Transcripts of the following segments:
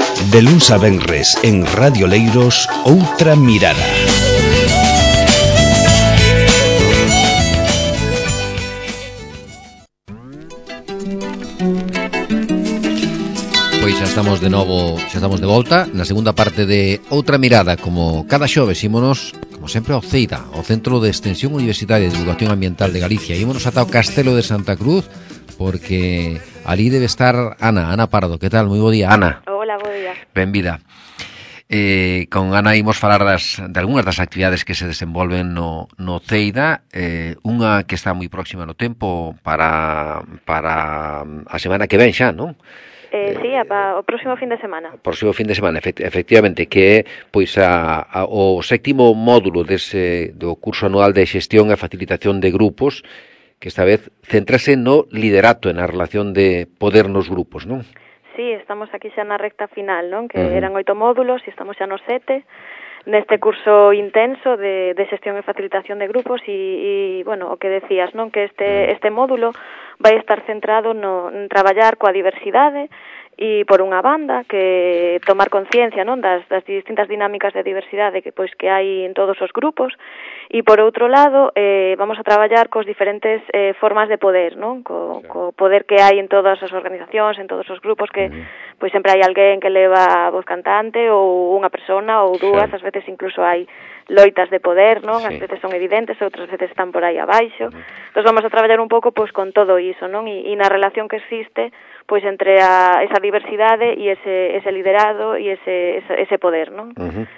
De luns a venres en Radio Leiros, Outra Mirada. Pois xa estamos de novo, xa estamos de volta na segunda parte de Outra Mirada. Como cada xoves ímonos, como sempre, ao CEIDA, o Centro de Extensión Universitaria de Divulgación Ambiental de Galicia. Ímonos ata o Castelo de Santa Cruz, porque ali debe estar Ana Pardo. Que tal? Moi bo día, Ana. Hola, bo día. Benvida. Con Ana imos falar de algunhas das actividades que se desenvolven no CEIDA, unha que está moi próxima no tempo para a semana que ven xa, non? Sí, o próximo fin de semana. O próximo fin de semana, efectivamente, que é pois o sétimo módulo do curso anual de xestión e facilitación de grupos, que esta vez centrase no liderato e na relación de poder nos grupos, non? Sí, estamos aquí xa na recta final, non? Que eran 8 módulos e estamos xa nos 7 neste curso intenso de xestión e facilitación de grupos e bueno, o que decías, non? Que este módulo vai estar centrado en traballar coa diversidade e por unha banda que tomar conciencia, non, das distintas dinámicas de diversidade que hai en todos os grupos e por outro lado vamos a traballar cos diferentes formas de poder, non? Co poder que hai en todas as organizacións, en todos os grupos que pois sempre hai alguén que leva a voz cantante ou unha persona ou dúas, ás veces incluso hai loitas de poder, non? Ás veces son evidentes, outras veces están por aí abaixo. Entón vamos a traballar un pouco pois con todo iso, non? E na relación que existe pois entre esa diversidade e ese liderado e ese poder, non?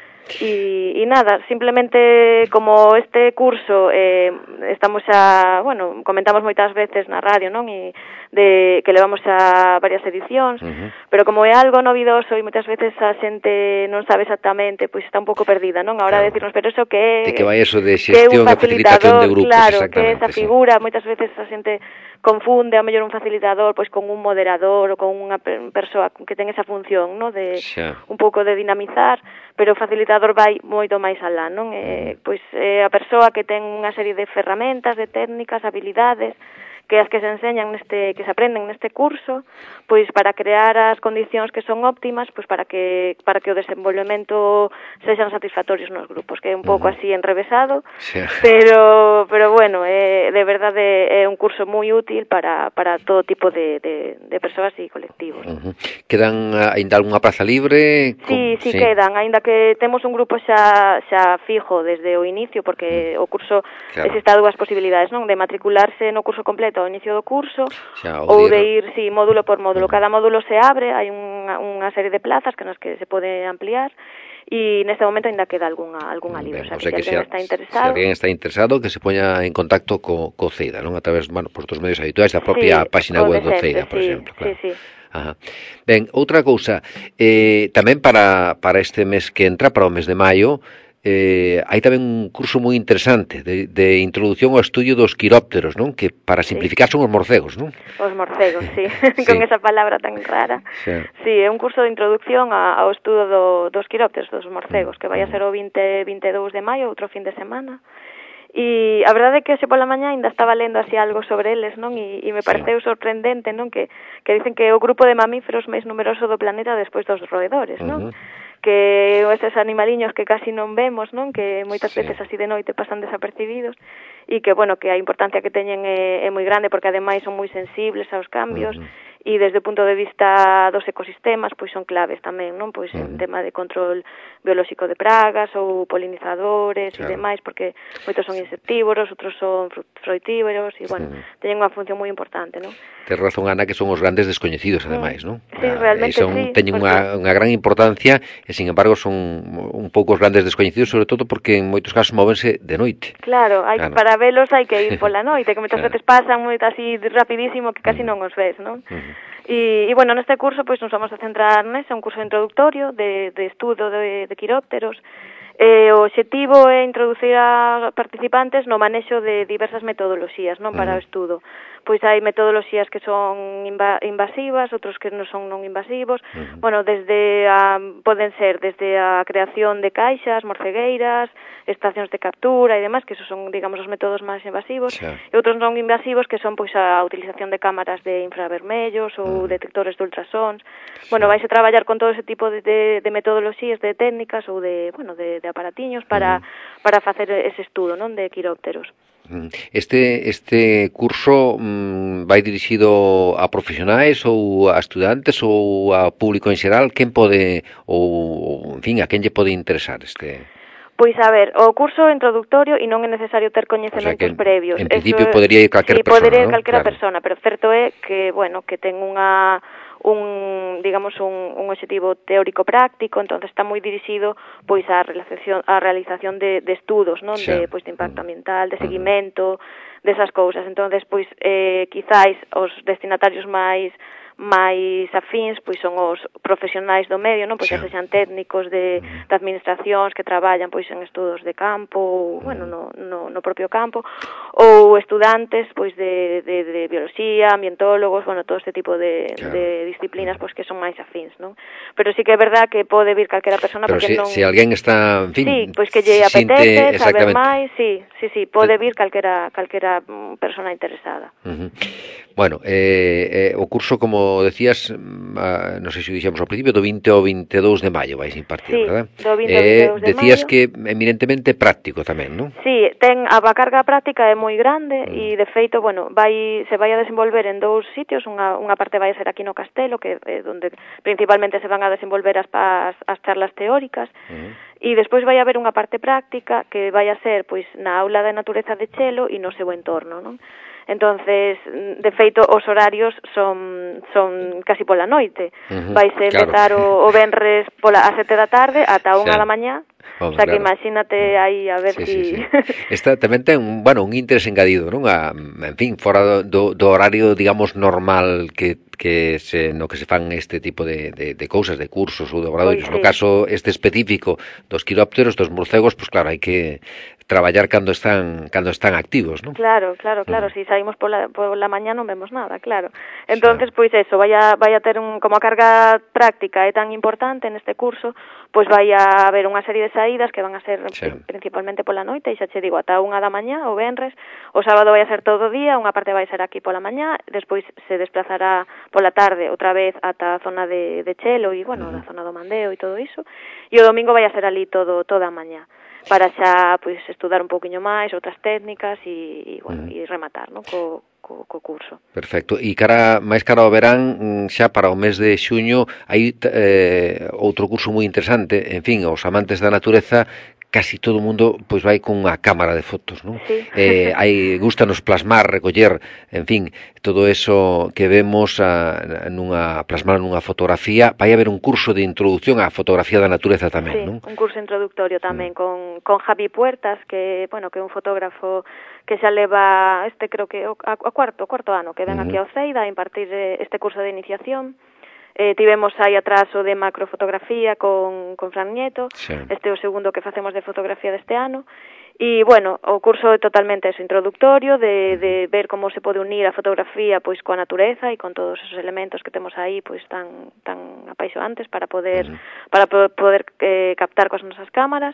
E nada, simplemente como este curso estamos xa, bueno, comentamos moitas veces na radio, non? E de que levamos a varias edicións, pero como é algo novidoso e moitas veces a xente non sabe exactamente, pois está un pouco perdida, non? A hora de decirnos, pero eso que é? De que vai eso de xestión e facilitación de grupos, claro, exactamente. Que esa figura, moitas veces a xente confunde a mellor un facilitador pois con un moderador ou con unha persoa que ten esa función, non? De un pouco de dinamizar, pero o facilitador vai moito máis alá, non? Pois a persoa que ten unha serie de ferramentas, de técnicas, habilidades que as que se enseñan que se aprenden neste curso, pois para crear as condicións que son óptimas, pois para que o desenvolvemento sexan satisfactorios nos grupos, que é un pouco así enrevesado, pero bueno, de verdade é un curso moi útil para todo tipo de persoas e colectivos. Quedan aínda algunha praza libre? Sí, quedan, aínda que temos un grupo xa fijo desde o inicio, porque o curso existe dúas posibilidades, non? De matricularse no curso completo ao inicio do curso ou de ir, módulo por módulo. Cada módulo se abre, hai unha serie de plazas que nas que se pode ampliar e neste momento ainda queda algunha libre. O sea, que se alguén está interesado, que se poña en contacto co CEIDA, non? A través, bueno, por outros medios habituais da propia página web do CEIDA, por exemplo. Claro. Sí. Ajá. Ben, outra cousa, tamén para este mes que entra, para o mes de maio, hai tamén un curso moi interesante de introducción ao estudio dos quirópteros, non? Que para simplificar son os morcegos, non? Os morcegos, sí. Con esa palabra tan rara. Sí, é un curso de introducción ao estudo dos quirópteros, dos morcegos, que vai a ser o 20-22 de maio, outro fin de semana. E a verdade é que hoxe pola mañá ainda estaba lendo así algo sobre eles, non? E me pareceu sorprendente, non? Que dicen que é o grupo de mamíferos máis numeroso do planeta despois dos roedores, non? Que esos animaliños que casi non vemos, non? Que moitas veces así de noite pasan desapercibidos e que, bueno, que a importancia que teñen é moi grande porque ademais son moi sensibles aos cambios e desde o punto de vista dos ecosistemas pois son claves tamén, non? Pois en tema de control biolóxico de pragas ou polinizadores e demais, porque moitos son insectívoros, outros son frutívoros e, bueno, teñen unha función moi importante, non? Ten razón, Ana, que son os grandes descoñecidos, ademais, non? Sí, realmente teñen unha gran importancia e, sin embargo, son un pouco os grandes descoñecidos, sobre todo porque en moitos casos móvense de noite. Claro, para velos hai que ir pola noite, que moitas veces pasan moito así rapidísimo que casi non os ves, non? E bueno, neste curso pois nos vamos a centrar nese, un curso introductorio de estudo de quirópteros. O obxectivo é introducir a participantes no manexo de diversas metodoloxías, non, para o estudo. pois hai metodoloxías que son invasivas, outros que non son non invasivos. Bueno, poden ser desde a creación de caixas, morcegueiras, estacións de captura e demás, que esos son, digamos, os métodos máis invasivos, e outros non invasivos que son pois a utilización de cámaras de infravermellos ou detectores de ultrasons. Bueno, vais a traballar con todo ese tipo de metodoloxías, de técnicas ou de aparatiños para facer ese estudo, non, de quirópteros. Este curso vai dirixido a profesionais ou a estudantes ou a público en xeral? Quen pode, ou, en fin, a quen lle pode interesar este? Pois, a ver, o curso é introductorio e non é necesario ter coñecementos previos. En principio podería ir calquera persona, podería ir ¿no? calquera persona, pero certo é que, bueno, que ten un objetivo teórico práctico, entonces está moi dirixido pois á realización de estudos, non, de pois de impacto ambiental, de seguimento, desas cousas. Entonces, pois quizáis os destinatarios máis afíns pois son os profesionais do medio, non? Pois xa sexan técnicos de administracións que traballan pois en estudos de campo, ou, bueno, no propio campo, ou estudantes pois de bioloxía, ambientólogos, bueno, todo este tipo de disciplinas pois que son máis afíns, non? Pero sí que é verdad que pode vir calquera persona, pero porque se alguén está, en fin, sí, pois que lle apetece saber máis, sí, pode vir calquera persona interesada. Bueno, o curso, como decías, non sei se dixemos ao principio, do 20 ao 22 de maio vais impartir, verdad? Do 20 ao 22 de maio. Decías que eminentemente práctico tamén, non? Sí, a carga práctica é moi grande e, de feito, bueno, se vai a desenvolver en dous sitios. Unha parte vai a ser aquí no Castelo, que é onde principalmente se van a desenvolver as charlas teóricas, e despois vai haber unha parte práctica que vai a ser pois na aula de natureza de Chelo e no seu entorno, non? Entonces, de feito, os horarios son casi pola noite. Vaise empezar o venres ás 7 da tarde ata 1 da mañá. O sea, que imagínate aí a ver si... Esta tamén ten un interés engadido, non? En fin, fora do horario, digamos, normal no que se fan este tipo de cousas, de cursos ou de obradoiros. No caso este específico dos quirópteros, dos morcegos, pois claro, hai que traballar cando están activos, non? Claro, si saímos pola mañá non vemos nada, claro. Entonces, pois eso, vai a ter como a carga práctica é tan importante neste curso, pois vai a haber unha serie de saídas que van a ser principalmente pola noite, e xa che digo, ata 1 da mañá, o venres, o sábado vai a ser todo o día, unha parte vai ser aquí pola mañá, despois se desplazará pola tarde outra vez ata a zona de Chelo e, bueno, a zona do Mandeo e todo iso, e o domingo vai a ser ali toda a mañá, para xa pois estudar un pouquiño máis outras técnicas e bueno, e rematar, non, co curso. Perfecto. E máis cara ao verán, xa para o mes de xuño, hai outro curso moi interesante, en fin, os amantes da natureza, casi todo o mundo pois vai con unha cámara de fotos, non? Sí. Gústanos plasmar, recoller, en fin, todo eso que vemos plasmar nunha fotografía. Vai haber un curso de introducción á fotografía da natureza tamén, non? Un curso introductorio tamén con Javi Puertas, que, bueno, que é un fotógrafo que xa leva creo que o cuarto ano que ven aquí ao CEIDA a impartir este curso de iniciación. Tivemos aí atrás o de macrofotografía con Fran Nieto, este é o segundo que facemos de fotografía deste ano, e, bueno, o curso é totalmente introductorio, de ver como se pode unir a fotografía pois coa natureza e con todos esos elementos que temos aí pois tan apaixonantes para poder captar coas nosas cámaras.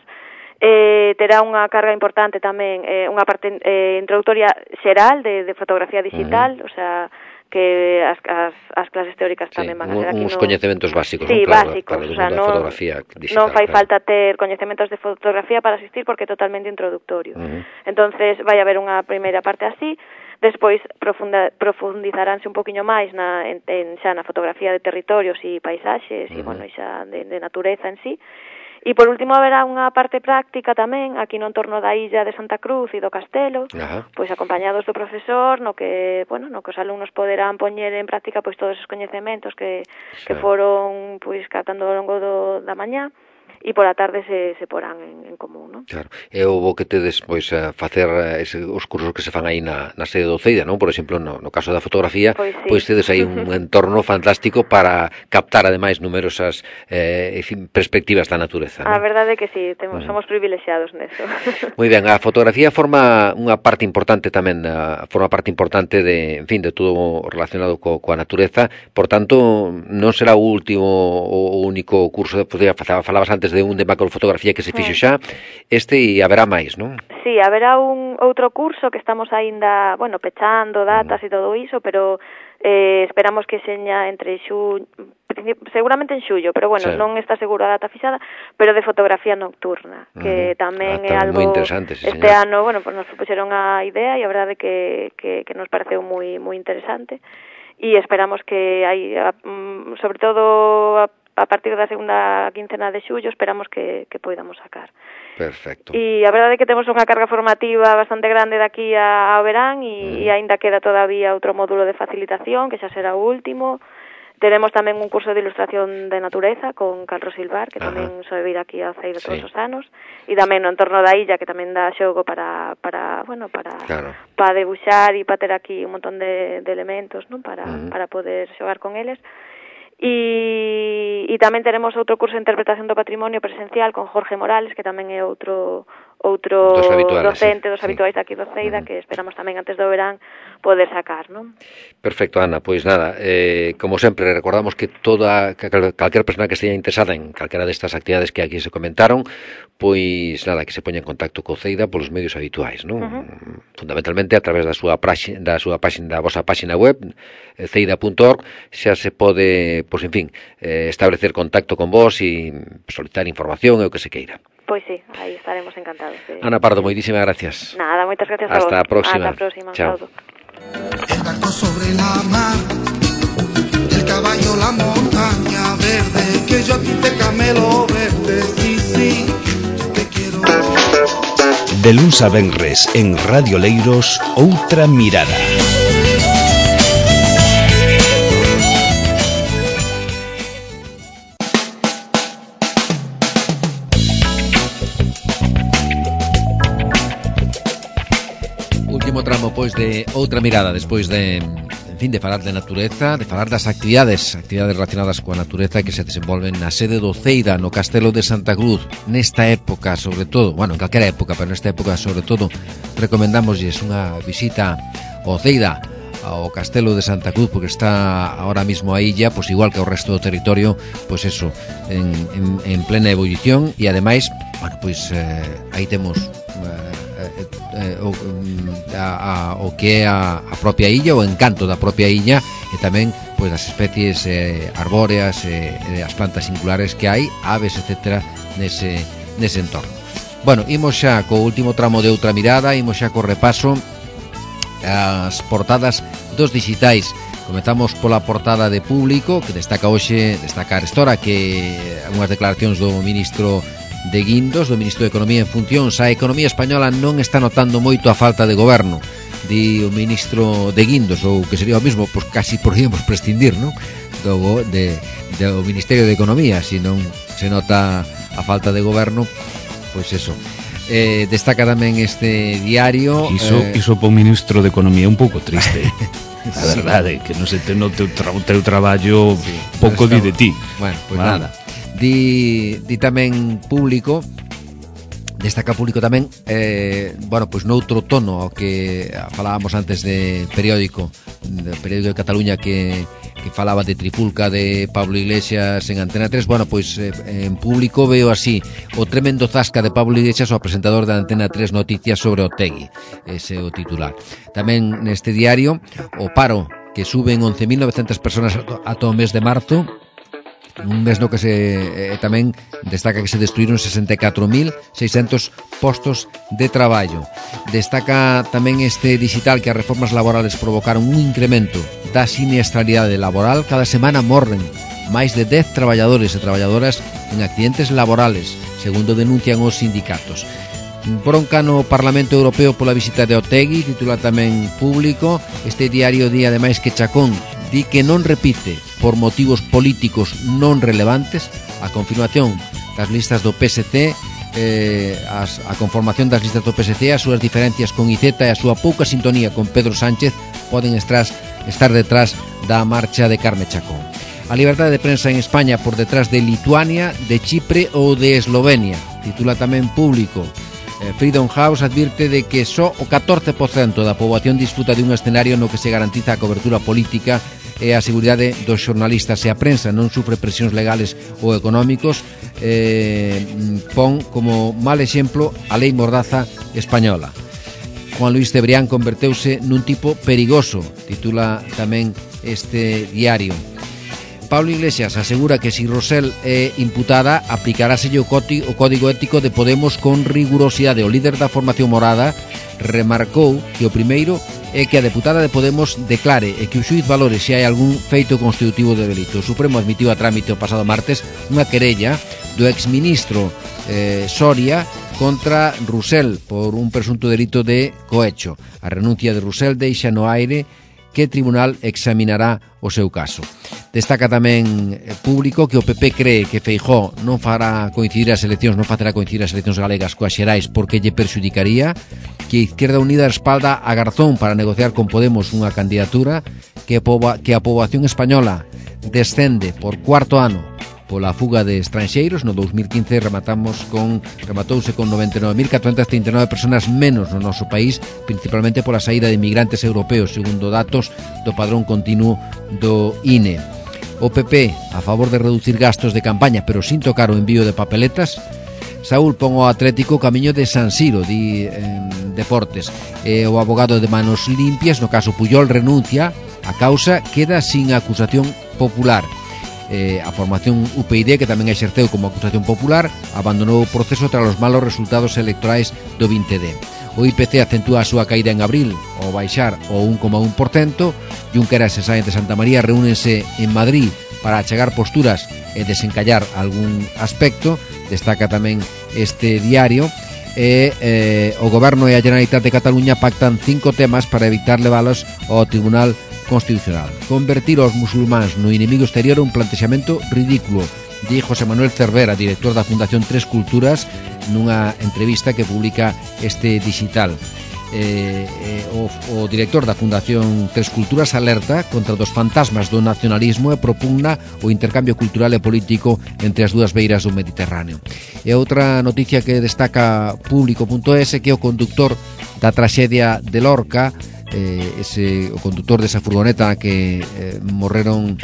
Terá unha carga importante tamén, unha parte introductoria xeral de fotografía digital, o sea, que as clases teóricas tamén van a ser aquí uns coñecementos básicos, sí, claro, básicos, para o mundo da fotografía digital. Non fai falta ter coñecementos de fotografía para asistir porque é totalmente introductorio. Entonces vai haber unha primeira parte así, despois profundizaránse un poquinho máis xa na fotografía de territorios e paisaxes e, bueno, xa de natureza en sí. E, por último, haberá unha parte práctica tamén aquí no entorno da illa de Santa Cruz e do Castelo, pois acompañados do profesor, no que os alumnos poderán poñer en práctica pois todos os coñecementos que foron pois captando ao longo da mañá. e pola tarde se porán en común, non? Claro, e houve que tedes pois a facer os cursos que se fan aí na sede do CEIDA, non? Por exemplo, no caso da fotografía, pois tedes aí un entorno fantástico para captar ademais numerosas perspectivas da natureza, non? A verdade é que sí, somos privilexiados neso. Moi ben, a fotografía forma unha parte importante tamén, forma parte importante de, en fin, de todo relacionado coa natureza, por tanto, non será o último o único curso de fotografía, falabas antes de un de macrofotografía que se fixo xa, e haberá máis, non? Sí, haberá outro curso que estamos aínda, pechando datas e todo iso, pero esperamos que seña entre seguramente en xullo, pero non está seguro a data fixada, pero de fotografía nocturna, que tamén é algo este ano, nos propuxeron a idea e a verdade que nos pareceu moi moi interesante e esperamos que hai, sobre todo a partir da segunda quincena de xullo, esperamos que poidamos sacar. Perfecto. E a verdade é que temos unha carga formativa bastante grande daqui ao verán e aínda queda todavía outro módulo de facilitación, que xa será o último. Teremos tamén un curso de ilustración de natureza con Carlos Silvar, que tamén soe vir aquí ao CEIDA todos os anos, e tamén no entorno da illa, que tamén dá xogo para debuxar e para ter aquí un montón de elementos, non? Para poder xogar con eles. E tamén teremos outro curso de interpretación do patrimonio presencial con Jorge Morales, que tamén é outro docente dos habituais aquí do CEIDA, que esperamos tamén antes do verán poder sacar, non? Perfecto, Ana, pois nada, como sempre, recordamos que calquera persona que esteja interesada en calquera destas actividades que aquí se comentaron, pois nada, que se poña en contacto co CEIDA polos medios habituais, non? Fundamentalmente a través da vosa páxina web, ceida.org, xa se pode, pois en fin, establecer contacto con vos e solicitar información e o que se queira. Pois sí, aí estaremos encantados. Ana Pardo, moitísimas gracias. Nada, moitas gracias a vos. Hasta a próxima. Hasta a próxima. Chao. El barco sobre la mar, el caballo, la montaña verde, que yo a ti te camelo verde, sí, yo te quiero. De luns a venres en Radio Leiros, outra mirada. Tramo pois de outra mirada despois de, en fin, de falar de natureza, de falar das actividades relacionadas coa natureza que se desenvolven na sede do CEIDA, no Castelo de Santa Cruz. Nesta época, sobre todo, en calquera época, pero nesta época, sobre todo, recomendámoslles unha visita ao CEIDA, ao Castelo de Santa Cruz, porque está ahora mismo a illa, pois igual que o resto do territorio, pois eso, en plena ebullición, e ademais, pois aí temos o que é a propia illa, o encanto da propia illa, e tamén pois as especies arbóreas e as plantas singulares que hai, aves, etcétera, nese entorno. Imos xa co último tramo de outra mirada, imos xa co repaso as portadas dos digitais. Comezamos pola portada de Público, que destaca arestora que unhas declaracións do ministro de Guindos, do ministro de Economía en funcións. A economía española non está notando moito a falta de goberno, di o ministro de Guindos, ou que sería o mismo, pois casi podríamos prescindir, non? Do Ministerio de Economía, se non se nota a falta de goberno, pois eso. Destaca tamén este diario. Iso para o ministro de Economía é un pouco triste. A verdade, que non se ten o teu traballo pouco di de ti. Pois nada. Di tamén Público, destaca Público tamén, pois noutro tono ao que falábamos antes de periódico de Cataluña que falaba de Trifulca de Pablo Iglesias en Antena 3, pois en Público veo así: o tremendo zasca de Pablo Iglesias ao presentador de Antena 3 Noticias sobre Otegi, ese é o titular. Tamén neste diario, o paro, que suben 11.900 personas ata o mes de marzo, un mes no que tamén destaca que se destruíron 64.600 postos de traballo. Destaca tamén este digital que as reformas laborales provocaron un incremento da siniestralidade laboral. Cada semana morren máis de 10 traballadores e traballadoras en accidentes laborales, segundo denuncian os sindicatos. Bronca no Parlamento Europeo pola visita de Otegi, titula tamén Público. Este diario di ademais que Chacón di que non repite por motivos políticos non relevantes a confirmación das listas do PSC, a conformación das listas do PSC, as súas diferencias con Iceta e a súa pouca sintonía con Pedro Sánchez poden estar detrás da marcha de Carme Chacón. A liberdade de prensa en España por detrás de Lituania, de Chipre ou de Eslovenia, titula tamén Público. Freedom House advirte de que só o 14% da poboación disfruta de un escenario no que se garantiza a cobertura política e a seguridade dos xornalistas e a prensa non sufre presións legales ou económicos. Pon como mal exemplo a lei mordaza española. Juan Luis Cebrián converteuse nun tipo perigoso, titula tamén este diario. Pablo Iglesias asegura que si Rosell é imputada, aplicaráselle o código ético de Podemos con rigurosidade. O líder da formación morada remarcou que o primeiro é que a deputada de Podemos declare e que o xuíz valore se hai algún feito constitutivo de delito. O Supremo admitiu a trámite o pasado martes unha querella do exministro Soria contra Rosell por un presunto delito de cohecho. A renuncia de Rosell deixa no aire que tribunal examinará o seu caso. Destaca tamén Público que o PP cree que Feijóo non facerá coincidir as eleccións galegas coas xerais porque lle perxudicaría, que Izquierda Unida respalda a Garzón para negociar con Podemos unha candidatura, que a poboación española descende por cuarto ano pola fuga de estranxeiros. No 2015 rematouse con 99.439 personas menos no noso país, principalmente pola saída de inmigrantes europeos, segundo datos do padrón continuo do INE. O PP a favor de reducir gastos de campaña, pero sin tocar o envío de papeletas. Saúl pon o Atlético camiño de San Siro, di en Deportes. O abogado de manos limpias, no caso Puyol, renuncia, a causa queda sin acusación popular. A formación UPyD, que tamén exerceu como acusación popular, abandonou o proceso tras os malos resultados electorais do 20D. O IPC acentúa a súa caída en abril ao baixar o 1,1%. Junqueras e Sáenz de Santa María reúnense en Madrid para achegar posturas e desencallar algún aspecto. Destaca tamén este diario. O Goberno e a Generalitat de Cataluña pactan 5 temas para evitar levalos ao Tribunal Constitucional. Convertir os musulmáns no inimigo exterior é un plantexamento ridículo, di José Manuel Cervera, director da Fundación Tres Culturas, nunha entrevista que publica este digital. O director da Fundación Tres Culturas alerta contra dos fantasmas do nacionalismo e propugna o intercambio cultural e político entre as dúas beiras do Mediterráneo. E outra noticia que destaca Público.es é que o conductor da traxedia de Lorca, o conductor desa furgoneta na que morreron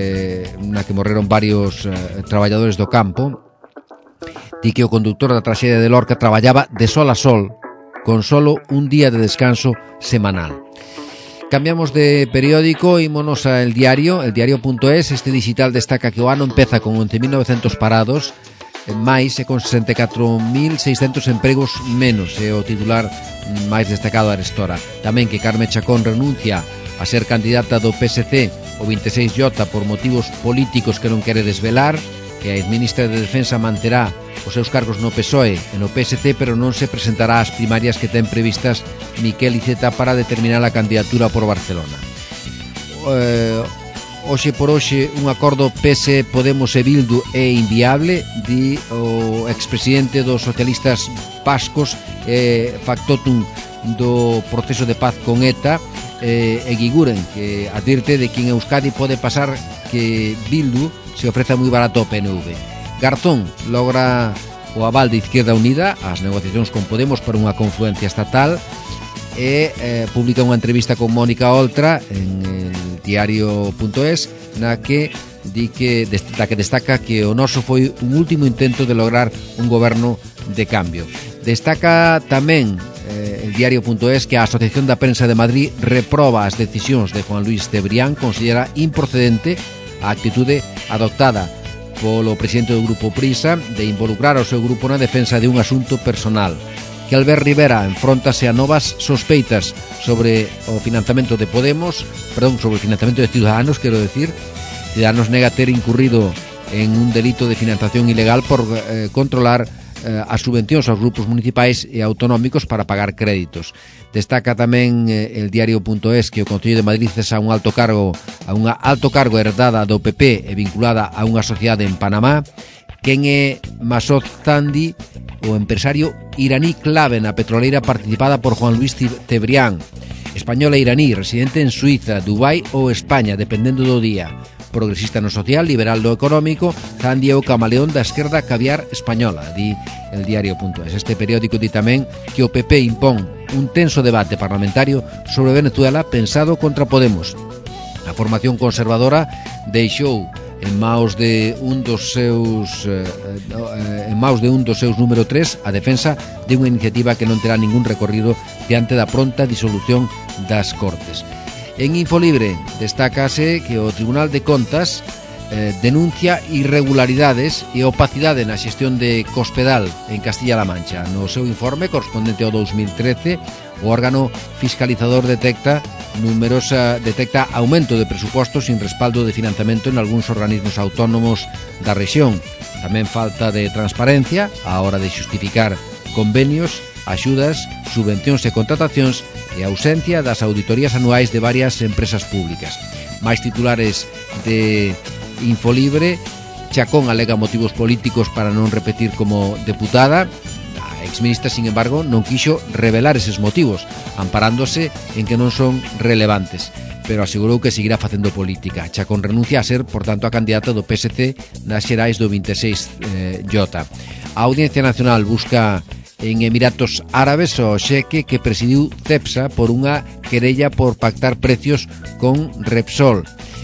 varios traballadores do campo, di que o conductor da traxedia de Lorca traballaba de sol a sol con solo un día de descanso semanal. Cambiamos de periódico, ímonos a El Diario.es. Este digital destaca que o ano empeza con 11.900 parados máis e con 64.600 empregos menos, é o titular máis destacado da Arestora. Tamén que Carme Chacón renuncia a ser candidata do PSC o 26J por motivos políticos que non quere desvelar, que a exministra de Defensa manterá os seus cargos no PSOE e no PSC, pero non se presentará ás primarias que ten previstas Miquel Iceta para determinar a candidatura por Barcelona. Hoxe por hoxe un acordo PS, Podemos e Bildu é inviable, di o expresidente dos socialistas vascos, factotum do proceso de paz con ETA, e Guiguren, que advirte de que en Euskadi pode pasar que Bildu se ofreza moi barato ao PNV. Garzón logra o aval de Izquierda Unida ás negociacións con Podemos para unha confluencia estatal e publica unha entrevista con Mónica Oltra en el Diario.es na que destaca que o noso foi un último intento de lograr un goberno de cambio. Destaca tamén el Diario.es que a Asociación da Prensa de Madrid reproba as decisións de Juan Luis Cebrián, considera improcedente a actitude adoptada polo presidente do Grupo Prisa de involucrar o seu grupo na defensa de un asunto personal. Que Albert Rivera enfróntase a novas sospeitas sobre o financiamento de sobre o financiamento de Ciudadanos, quero decir. Ciudadanos nega ter incurrido en un delito de financiación ilegal por controlar as subvencións aos grupos municipais e autonómicos para pagar créditos. Destaca tamén el Diario.es que o Concello de Madrid cesa a unha alto cargo herdada do PP e vinculada a unha sociedade en Panamá, Quen é Masud Zandi, o empresario iraní clave na petroleira participada por Juan Luis Cebrián. Español e iraní, residente en Suiza, Dubai ou España, dependendo do día. Progresista no social, liberal do económico, Zandi é o camaleón da esquerda caviar española, di el diario.es. Este periódico di tamén que o PP impón un tenso debate parlamentario sobre Venezuela pensado contra Podemos. A formación conservadora deixou en maus de un dos seus número 3 a defensa de unha iniciativa que non terá ningún recorrido diante da pronta disolución das Cortes. En Infolibre destácase que o Tribunal de Contas denuncia irregularidades e opacidade na xestión de Cospedal en Castilla-La Mancha. No seu informe correspondente ao 2013, o órgano fiscalizador detecta aumento de presupostos sin respaldo de financiamento en algúns organismos autónomos da rexión. Tamén falta de transparencia á hora de xustificar convenios, axudas, subvencións e contratacións e ausencia das auditorías anuais de varias empresas públicas. Máis titulares de Infolibre. Chacón alega motivos políticos para non repetir como deputada. A exministra, sin embargo, non quixo revelar eses motivos, amparándose en que non son relevantes, pero asegurou que seguirá facendo política. Chacón renuncia a ser, por tanto, a candidata do PSC nas xerais do 26J. A Audiencia Nacional busca en Emiratos Árabes o xeque que presidiu Cepsa por unha querella por pactar precios con Repsol.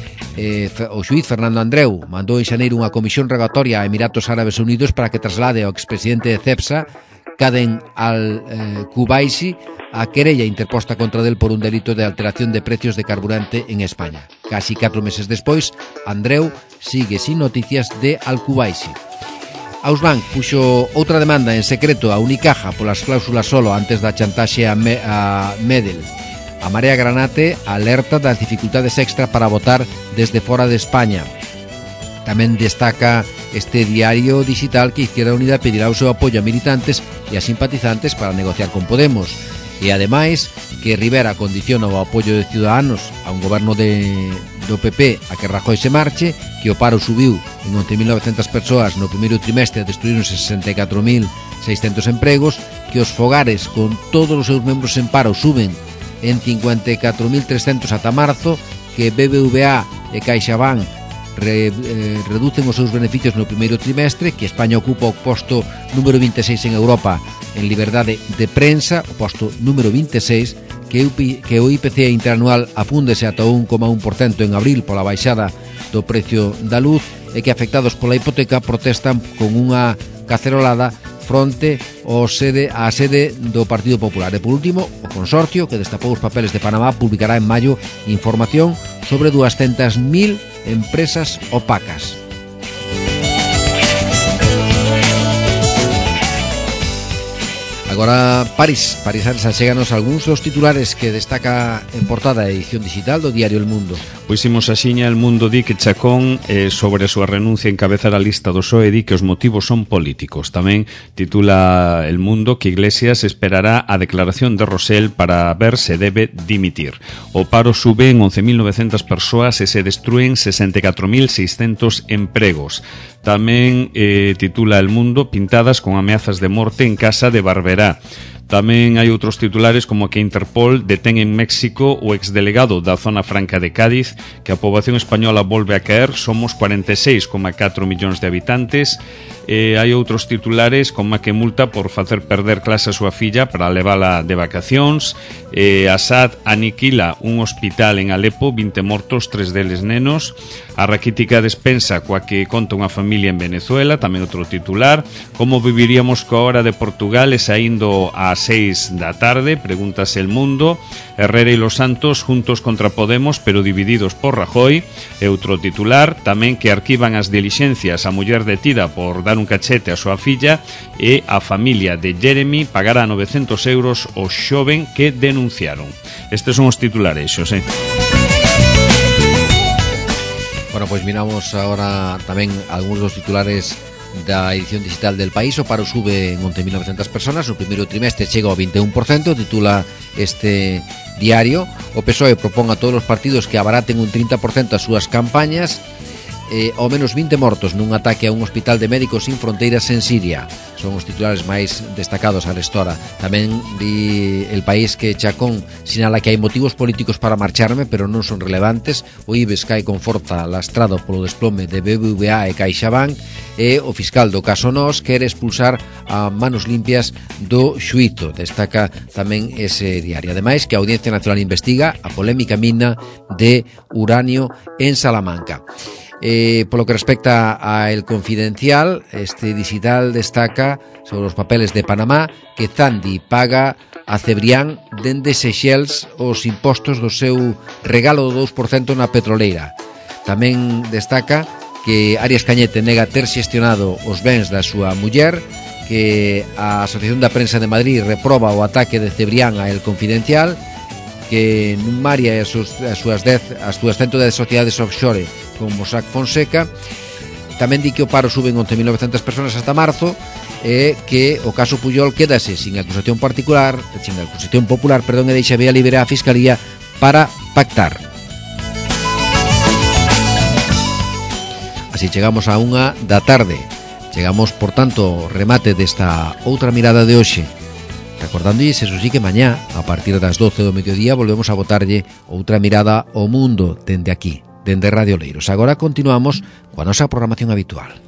O xuíz Fernando Andreu mandou en xaneiro unha comisión rogatoria a Emiratos Árabes Unidos para que traslade ao expresidente de Cepsa, Khaden al-Kubaisi, a querella interposta contra del por un delito de alteración de precios de carburante en España. Casi 4 meses despois, Andreu sigue sin noticias de al-Kubaisi. Ausbank puxo outra demanda en secreto a Unicaja polas cláusulas solo antes da chantaxe a Medel. A Marea Granate alerta das dificultades extra para votar desde fora de España. Tamén destaca este diario digital que Izquierda Unida pedirá o seu apoio a militantes e a simpatizantes para negociar con Podemos. E ademais que Rivera condiciona o apoio de Ciudadanos a un goberno do PP a que Rajoy se marche, que o paro subiu en 11.900 persoas no primeiro trimestre, destruíronse 64.600 empregos, que os fogares con todos os seus membros en paro suben en 54.300 ata marzo, que BBVA e CaixaBank reducen os seus beneficios no primeiro trimestre, que España ocupa o posto número 26 en Europa en liberdade de prensa, o posto número 26, que o IPC interanual afúndese ata 1,1% en abril pola baixada do precio da luz, e que afectados pola hipoteca protestan con unha cacerolada fronte á sede do Partido Popular. E por último, o consorcio que destapou os papeles de Panamá publicará en maio información sobre 200.000 empresas opacas. Agora París achéganos algúns dos titulares que destaca en portada a edición digital do diario El Mundo. Pois imos axiña. El Mundo di que Chacón sobre a súa renuncia a encabezar a lista do PSOE di que os motivos son políticos. Tamén titula El Mundo que Iglesias esperará a declaración de Rosell para ver se debe dimitir. O paro sube en 11.900 persoas e se destruen 64.600 empregos. Tamén titula El Mundo pintadas con ameazas de morte en casa de Barberá. Tamén hai outros titulares como que Interpol detén en México o exdelegado da zona franca de Cádiz, que a poboación española volve a caer, somos 46,4 millóns de habitantes. Hai outros titulares como que multa por facer perder clase a súa filla para levala de vacacións. Assad aniquila un hospital en Alepo, 20 mortos, 3 deles nenos. A raquítica despensa coa que conta unha familia en Venezuela, tamén outro titular. Como viviríamos coa hora de Portugal e saindo ás 6 da tarde, pregúntase El Mundo. Herrera e Los Santos juntos contra Podemos pero divididos por Rajoy. E outro titular, tamén que arquivan as dilixencias a muller detida por dar un cachete a súa filla, e a familia de Jeremy pagará 900 euros ao xoven que denunciaron. Estes son os titulares, Xosé. Bueno, pois miramos agora tamén algúns dos titulares da edición digital del País. O paro sube en 11.900 personas, no primeiro trimestre chega ao 21%, titula este diario. O PSOE propón a todos os partidos que abaraten un 30% as súas campañas. ao menos 20 mortos nun ataque a un hospital de Médicos Sin Fronteiras en Siria. Son os titulares máis destacados arestora. Tamén di El País que Chacón sinala que hai motivos políticos para marcharme, pero non son relevantes. O IBEX cae con forza lastrado polo desplome de BBVA e CaixaBank, e o fiscal do caso Nós quere expulsar a manos limpias do xuízo. Destaca tamén ese diario. Ademais, que a Audiencia Nacional investiga a polémica mina de uranio en Salamanca. Polo que respecta a El Confidencial, este digital destaca sobre os papeles de Panamá que Zandi paga a Cebrián dende Seychelles os impostos do seu regalo do 2% na petroleira. Tamén destaca que Arias Cañete nega ter xestionado os bens da súa muller, que a Asociación da Prensa de Madrid reproba o ataque de Cebrián a El Confidencial, que Numaria e as súas 110 sociedades offshore con Mossack Fonseca. Tamén di que o paro sube en 11.900 personas hasta marzo, e que o caso Pujol quedase sin acusación popular, e deixa vía libre a Fiscalía para pactar. Así chegamos a 1 da tarde. Chegamos, por tanto, ao remate desta outra mirada de hoxe. Recordándolle, eso sí, que mañá, a partir das 12 do mediodía, volvemos a botarlle outra mirada ao mundo dende aquí, dende Radio Leiros. Agora continuamos coa nosa programación habitual.